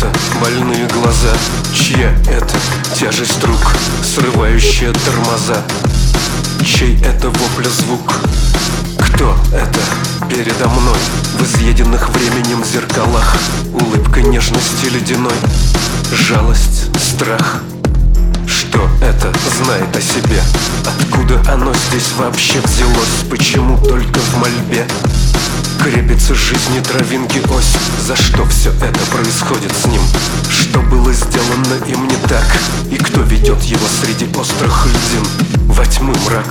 это больные глаза? Чья это тяжесть рук, срывающая тормоза? Чей это вопля звук? Кто это передо мной? В изъеденных временем зеркалах улыбка нежности ледяной, жалость, страх. Что это знает о себе? Откуда оно здесь вообще взялось? Почему только в мольбе крепится жизни травинки ось? За что все это происходит с ним? Что было сделано им не так? И кто ведет его среди острых льдин во тьмы мрак?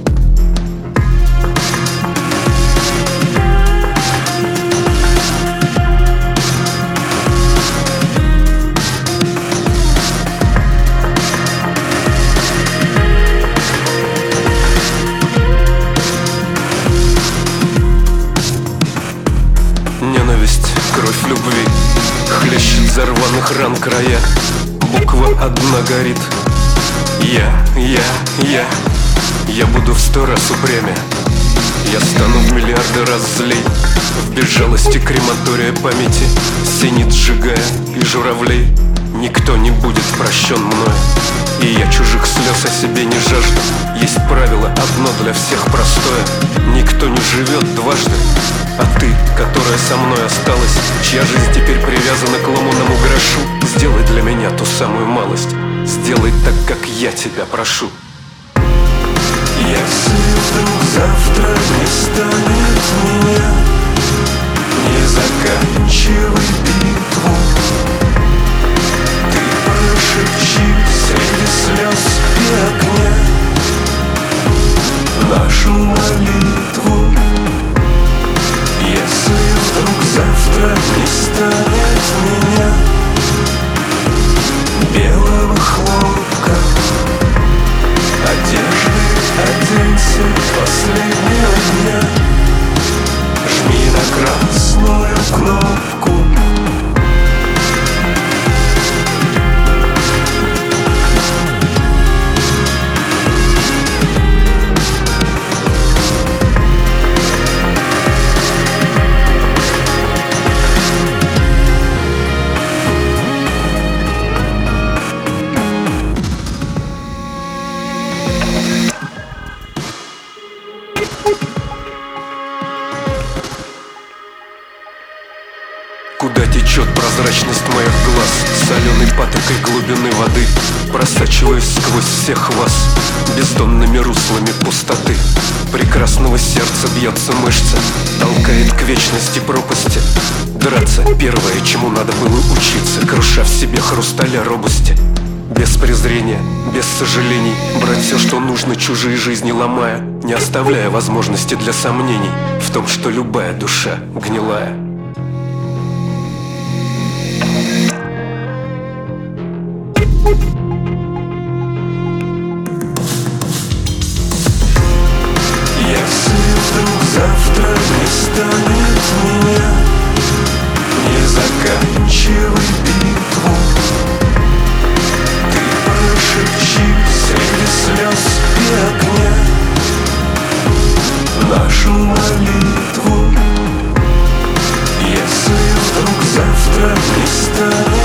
Ненависть, кровь любви хлещет за рваных ран края. Буква одна горит. Я буду в 100 раз упрямее. Я стану в миллиарды раз злей. В безжалости крематория памяти синит сжигая и журавлей. Никто не будет прощен мною, и я чужих слез о себе не жажду. Есть правило одно для всех простое: никто не живет дважды. А ты, которая со мной осталась, чья жизнь теперь привязана к ломаному грошу, сделай для меня ту самую малость. Сделай так, как я тебя прошу. Если вдруг завтра не станет меня, не заканчивай битву. Ты прошепчи среди слез и огня нашу молитву. Если вдруг завтра не станет меня, белого хлопка одежды оденься последнего дня. Жми на красную кнопку. Куда течет прозрачность моих глаз, соленой патокой глубины воды, просачиваясь сквозь всех вас бездонными руслами пустоты. Прекрасного сердца бьется мышца, толкает к вечности пропасти. Драться первое, чему надо было учиться, круша в себе хрусталя робости. Без презрения, без сожалений, брать все, что нужно, чужие жизни ломая, не оставляя возможности для сомнений в том, что любая душа гнилая. Если вдруг завтра не станет меня, не заканчивай битву. Ты прошепчи среди слез и огня нашу молитву. Если вдруг завтра не станет